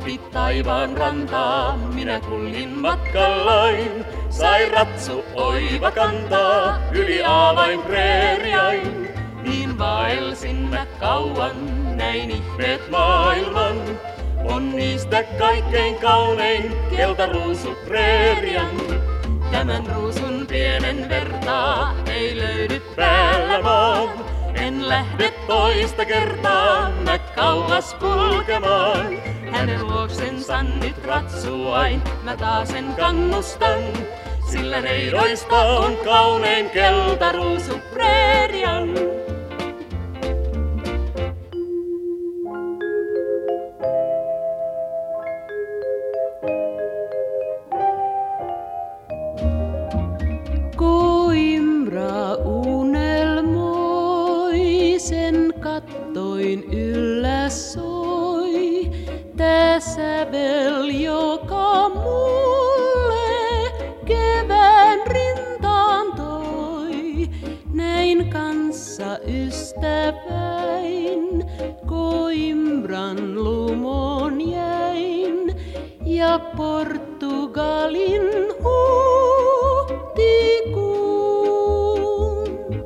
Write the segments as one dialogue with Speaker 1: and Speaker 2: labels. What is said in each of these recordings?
Speaker 1: Kohti taivaan rantaa minä kuljin matkallain. Sai ratsu oiva kantaa yli aavain preeriain. Niin vaelsin mä kauan, näin ihmeet maailman. On niistä kaikkein kaunein keltaruusu preerian. Tämän ruusun pienen vertaa ei löydy päällä maan. En lähde toista kertaa mä kauas kulkemaan. Hänen luoksensa nyt ratsuain mä taasen kannustan. Sillä reidoista on kaunein keltaruusu preerian.
Speaker 2: Koimbra unelmoi, sen kattoin yllä soi. Tää sävel, joka mulle kevään rintaan toi. Näin kanssa ystäväin, Koimbran lumon jäin. Ja Portugalin huhtikuun.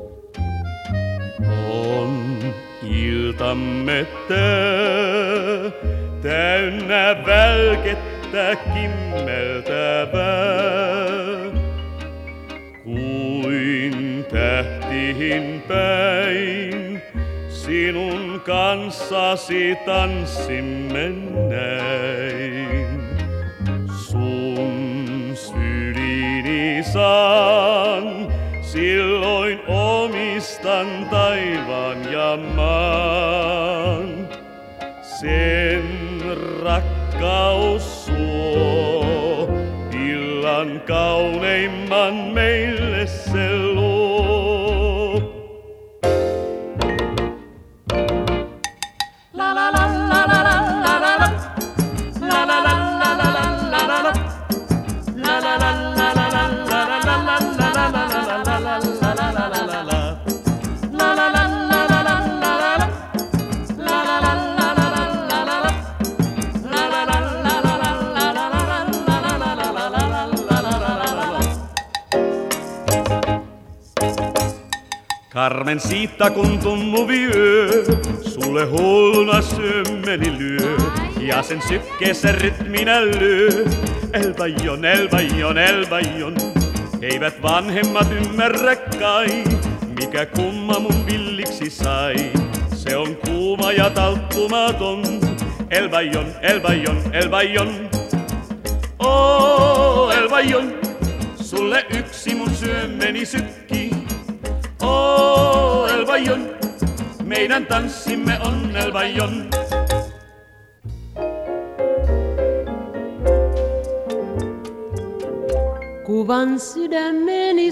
Speaker 3: On iltamme tää, täynnä välkettä kimmeltävää. Kuin tähtihin päin, sinun kanssasi tanssimme näin. Sun sydini saan, silloin omistan taivaan ja maan. Sen rakkaus suo, illan kauneimman meille se luo.
Speaker 1: La la la la la la la la la. La la la la la la la la la. La la la la la la la la la la la la la la la.
Speaker 3: Carmen siitä kun tummuvi yö, sulle hulluna syömmeni lyö. Ja sen sykkeessä rytminä lyö. El Bayon, el Bayon, el Bayon. Eivät vanhemmat ymmärrä kai, mikä kumma mun villiksi sai. Se on kuuma ja talttumaton. El Bayon, el Bayon, el Bayon. Oh, el Bayon, sulle yksi mun syömmeni sykki. Oh, El Bayon, meidän tanssimme on El Bayon.
Speaker 2: Kuvan sydämeni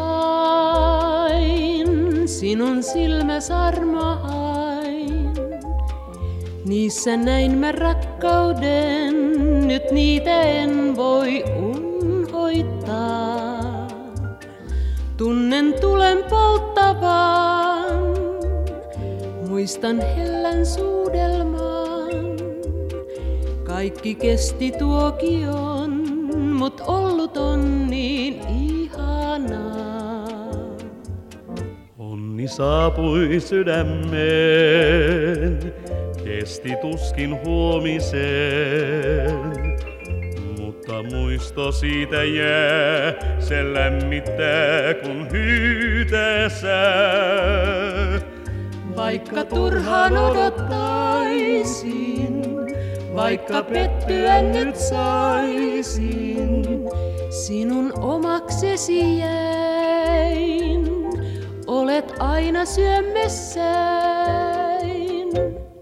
Speaker 2: sain, sinun silmäs armahain. Niissä näin mä rakkauden, nyt niitä en voi unhoittaa. Tunnen tulen polttavan, muistan hellän suudelman. Kaikki kesti tuokion, mut ollut on niin ihanaa.
Speaker 3: Onni saapui sydämeen, kesti tuskin huomiseen. Mutta muisto siitä jää, se lämmittää kun hyytää sää.
Speaker 2: Vaikka turhaan odottaisin, vaikka pettyä nyt saisin, sinun omaksesi jäin, olet aina syömessäin.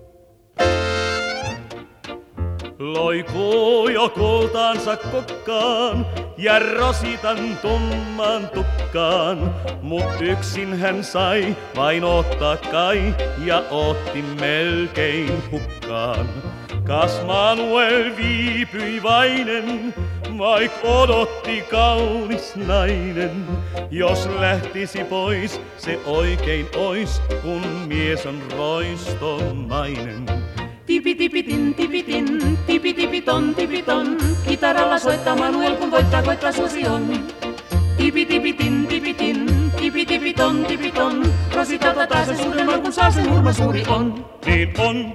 Speaker 3: Loikuu jo kultaansa kokkaan ja rositan tummaan tukkaan. Mut yksin hän sai vain ottaa kai ja otti melkein hukkaan. Kas Manuel viipyi vainen, vaik odotti kaunis nainen. Jos lähtisi pois, se oikein ois, kun mies on roistomainen.
Speaker 2: Tipi-tipitin, tipitin, tipi-tipiton, tipiton. Kitaralla soittaa Manuel, kun voittaa, koittaa suosion. Tipi-tipitin, tipitin, tipi-tipiton, tipiton. Rositalta taas se suuremman, kun saa sen hurma suuri on.
Speaker 3: Niin on.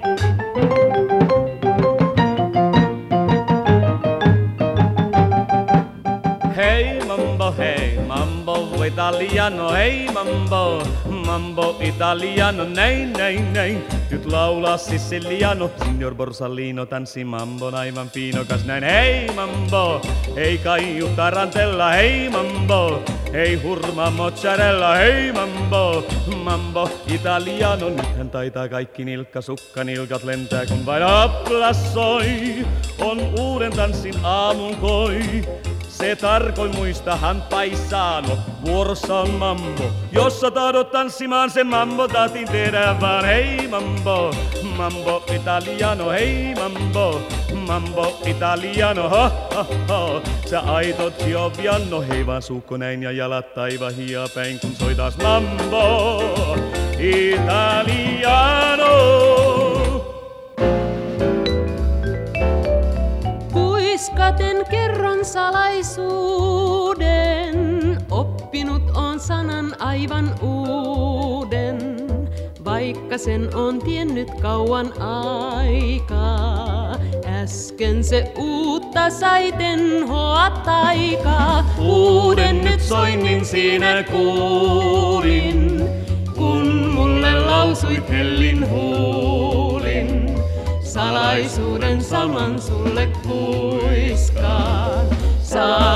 Speaker 3: Hei mambo italiano, hei mambo, mambo italiano, näin, näin, näin. Nyt laulaa siciliano, signor Borsellino tanssi mambon aivan fiinokas näin. Hei mambo, hei Kaiju Tarantella, hei mambo, hei hurma mozzarella, hei mambo, mambo italiano. Nythän taitaa kaikki nilkka-sukka-nilkat lentää, kun vain aplas soi, on uuden tanssin aamun koi. Se tarkoin muistahan paisano, vuorossa on mambo. Jos sä tahdot tanssimaan, se mambo taatiin tehdään vaan. Hei mambo, mambo italiano, hei mambo, mambo italiano, ho ho ho. Sä aito Gioviano, hei vaan suukko näin ja jalat taivaan päin, kun soitas mambo italiano.
Speaker 2: Kuiskaten kerron salaisuuden, oppinut on sanan aivan uuden. Vaikka sen on tiennyt kauan aikaa, äsken se uutta sai tenhoa taikaa. Uuden nyt soinnin siinä kuulin, kun mulle lausuit hellin huulin. Salaisuuden saman sulle kuiskaan.